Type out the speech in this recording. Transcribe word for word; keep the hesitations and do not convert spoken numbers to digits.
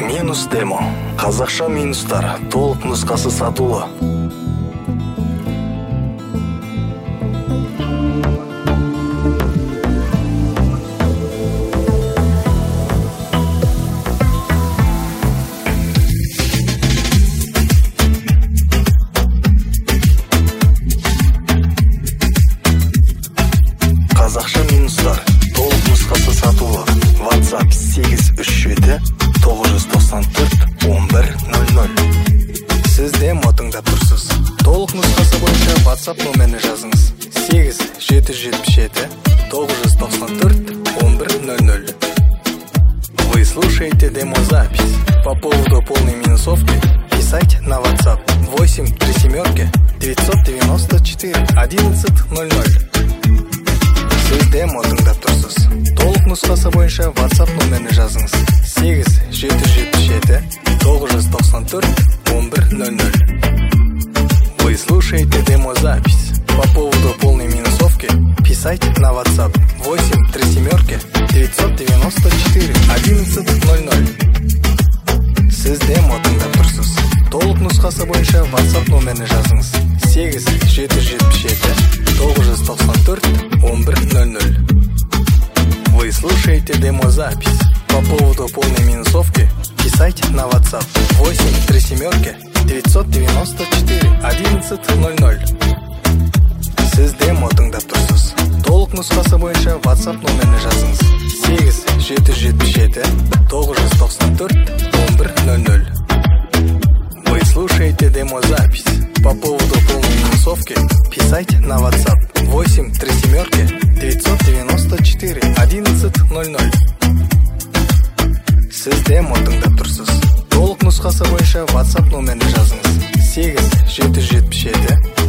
Минус демо. Қазақша минустар. Толық нұсқасы сатылы. Қазақша минустар. Толық нұсқасы сатылы. WhatsApp сегіз үш жеті тоғыз жүз тоқсан төрт он бір нөл нөл. Сіз демо тыңдап тұрсыз. Толық нұсқасы бойынша WhatsApp номеріне жазыңыз. сегіз жеті жетпіс жеті тоғыз жүз тоқсан төрт он бір нөл нөл. Вы слушаете демозапись. По поводу полной минусовки писать на WhatsApp восемь три семерки девятьсот девяносто четыре одиннадцать ноль ноль. Сіз демо тыңдап тұрсыз. Толық нұсқасы бойынша WhatsApp номеріне жазыңыз. сегіз жеті жетпіс жеті тоғыз жүз тоқсан төрт он бір нөл нөл. Вы слушаете демозапись. По поводу полной минусовки писать на WhatsApp восемь три семерки девятьсот девяносто четыре одиннадцать ноль ноль. Сіз демо тыңдап тұрсыз. Толық нұсқасы бойынша WhatsApp номеріне жазыңыз. сегіз жеті жетпіс жеті тоғыз жүз тоқсан төрт он бір нөл нөл. Вы слушаете демозапись. По поводу полной минусовки писать на WhatsApp восемь три семерки девятьсот девяносто четыре одиннадцать ноль ноль. Сіз демо тыңдап тұрсыз. Толық нұсқасы бойынша WhatsApp номеріне жазыңыз. сегіз жеті жетпіс жеті тоғыз жүз тоқсан төрт он бір нөл нөл. Вы слушаете демозапись. По поводу полной минусовки писать на WhatsApp восемь три семерки девятьсот девяносто четыре одиннадцать ноль ноль. Сіз демо тыңдап тұрсыз. Толық нұсқасы бойынша WhatsApp номеріне жазыңыз. сегіз жеті жетпіс жеті